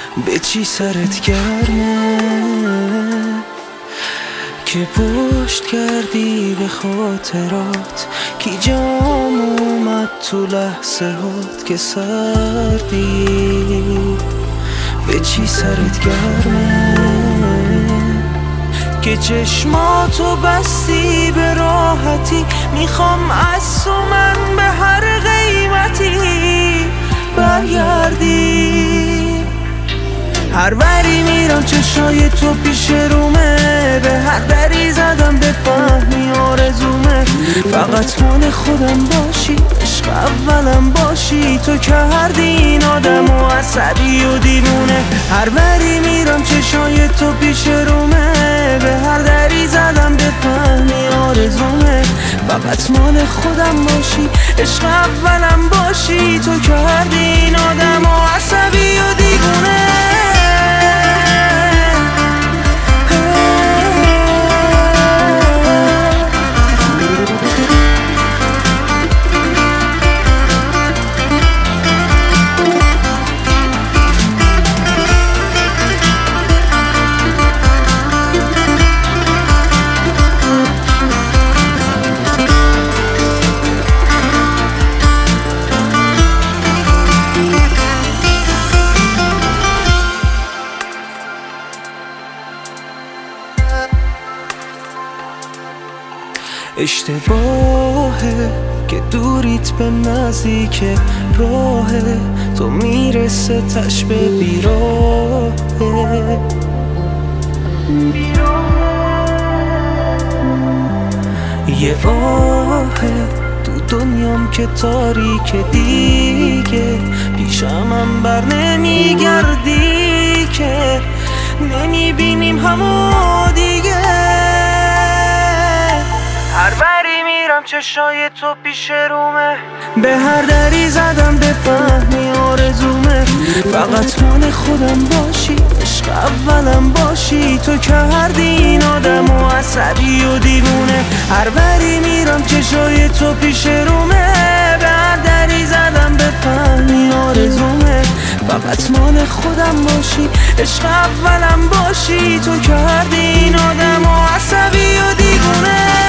به چی سرت گرمه که پشت کردی به خاطرات؟ کی جام اومد تو لحظه هات که سردی؟ به چی سرت گرمه که چشماتو بستی به راحتی؟ میخوام از تو من به هر قیمتی برگردی. هر وری میرم چشای تو پیش رومه، به هر دری زدم بفهمی آرزومه. فقط مال خودم باشی، عشق اولم باشی، تو کردی این آدمو عصبی و دیوونه. هر وری میرم چشای تو پیش رومه، به هر دری زدم بفهمی آرزومه. فقط مال خودم باشی، عشق اولم باشی، تو کردی این آدمو عصبی و دیوونه. اشتباهه که دوریت به نزدیک راهه، تو میرسه تش به بیراهه. یه آهه تو دنیام که تاریک دیگه، پیشم بر نمیگردی که نمیبینیم همو دیگه. هر وری میرم چشای تو پیش رومه، به هر دری زدم بفهمی آرزومه. فقط مال خودم باشی، عشق اولم باشی، تو کردی این آدمو عصبی و دیوونه. هر وری میرم چشای تو پیش رومه، به هر دری زدم بفهمی آرزومه. فقط مال خودم باشی، عشق اولم باشی، تو کردی این آدمو عصبی و دیوونه.